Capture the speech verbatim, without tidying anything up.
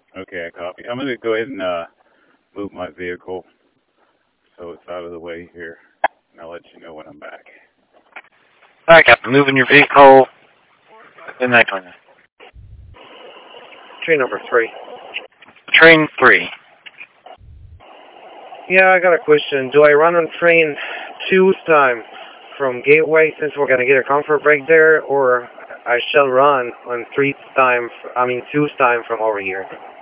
Okay, I copy. I'm gonna go ahead and uh, move my vehicle so it's out of the way here, and I'll let you know when I'm back. All right, Captain. Moving your vehicle. Good night, Tony. Train number three. Train three. Yeah, I got a question. Do I run on train two's time from Gateway since we're gonna get a comfort break there, or I shall run on three's time? I mean two's time from over here?